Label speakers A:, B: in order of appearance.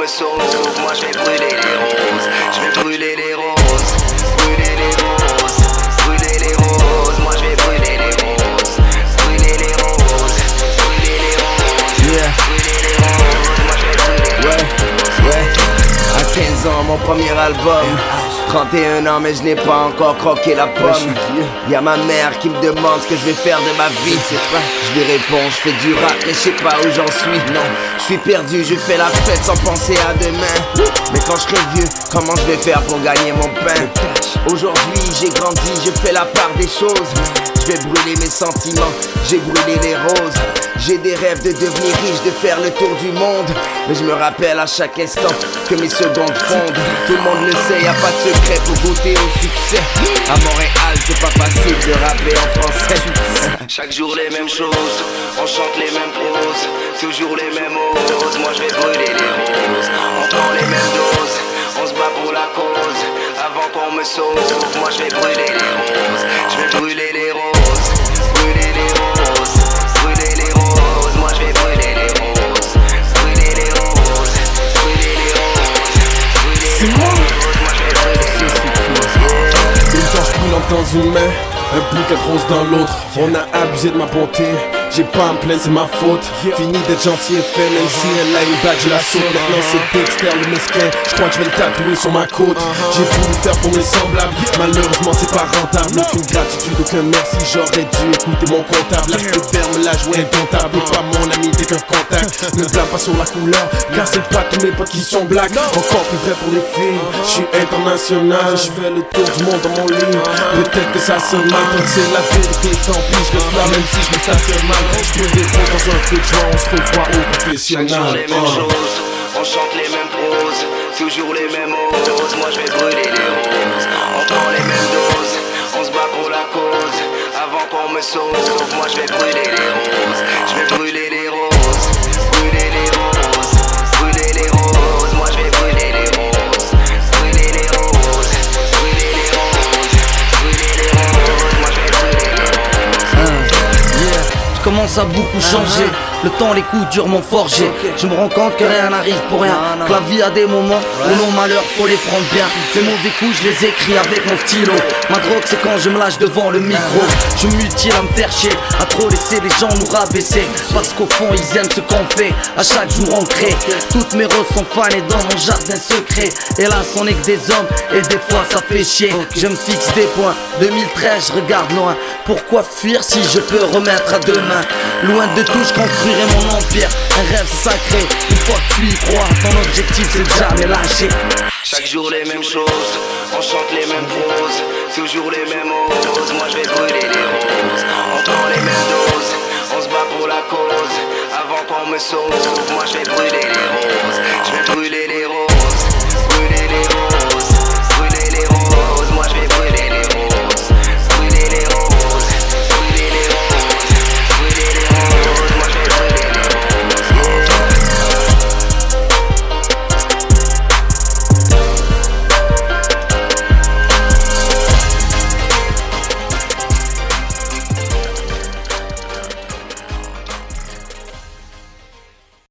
A: me sauve, moi je vais brûler les roses. Je vais brûler les roses, brûler les roses, brûler les roses. Moi je vais brûler les roses, brûler les roses, brûler les roses, brûler les roses. Moi je vais brûler les roses.
B: Ouais, à 15 ans mon premier album, 31 ans mais je n'ai pas encore croqué la pomme. Y'a ma mère qui me demande ce que je vais faire de ma vie. Je lui réponds, je fais du rap mais je sais pas où j'en suis. Non, je suis perdu, je fais la fête sans penser à demain. Mais quand je serai vieux, comment je vais faire pour gagner mon pain? Aujourd'hui j'ai grandi, je fais la part des choses. Je vais brûler mes sentiments, j'ai brûlé les roses. J'ai des rêves de devenir riche, de faire le tour du monde. Mais je me rappelle à chaque instant que mes secondes fondent. Tout le monde le sait, y'a pas de secret pour goûter au succès. À Montréal c'est pas facile de rapper en français.
A: Chaque jour les mêmes choses, on chante les mêmes proses, toujours les mêmes oses. Moi je vais brûler les roses, on prend les mêmes doses, on se bat pour la cause, avant qu'on me sauve. Moi je vais brûler les roses, je vais brûler les roses, brûler les roses, brûler les roses. Moi je vais brûler les roses, brûler les roses, brûler les roses, brûler les roses. Moi je vais brûler les roses.
C: Une torche brûlante dans une main, un bouquet de roses dans l'autre. On a abusé de ma bonté, j'ai pas à me plaindre, c'est ma faute. Fini d'être gentil et faible, même si elle a une bague, je la saute. Maintenant c'est Dexter le mesquin, je crois que je vais le tatouer sur ma côte. J'ai voulu faire pour mes semblables, malheureusement c'est pas rentable. Aucune gratitude, aucun merci, j'aurais dû écouter mon comptable. Là je te ferme la joue incontable, pas mon ami, t'es qu'un contact. Ne blâme pas sur la couleur, car c'est pas tous mes potes qui sont black. Encore plus vrai pour les filles, je suis international, je fais le tour du monde dans mon lit. Peut-être que ça sonne mal, donc c'est la vérité, tant pis, je reste là même si je me stationne mal. Je peux répondre dans un feu de joie, on se revoit au professionnel.
A: Chaque jour les mêmes choses, on chante les mêmes proses, toujours les mêmes oses. Moi je vais brûler les roses, on prend les mêmes doses, on se bat pour la cause, avant qu'on me sauve. Moi je vais brûler les roses, je vais brûler les roses, brûler les roses, brûler les roses. Moi je vais brûler les roses, brûler les roses, brûler les roses, brûler les roses. Moi je vais brûler les roses.
D: Je commence à beaucoup changer. Le temps, les coups durs m'ont forgé. Je me rends compte que rien n'arrive pour rien, que la vie a des moments où nos malheurs faut les prendre bien. Les mauvais coups je les écris avec mon stylo. Ma drogue c'est quand je me lâche devant le micro. Je mutile à me faire chier, à trop laisser les gens nous rabaisser. Parce qu'au fond ils aiment ce qu'on fait, à chaque jour on crée. Toutes mes roses sont fanées dans mon jardin secret. Hélas on est que des hommes et des fois ça fait chier. Je me fixe des points, 2013 je regarde loin. Pourquoi fuir si je peux remettre à demain? Loin de tout je construirai mon empire. Un rêve c'est sacré, une fois que tu y crois, ton objectif c'est de jamais lâcher.
A: Chaque jour les mêmes choses, on chante les mêmes proses, toujours les mêmes oses. Moi je vais brûler les roses, on prend les mêmes doses, on se bat pour la cause, avant qu'on me sauve. Moi je vais brûler les roses, je vais brûler les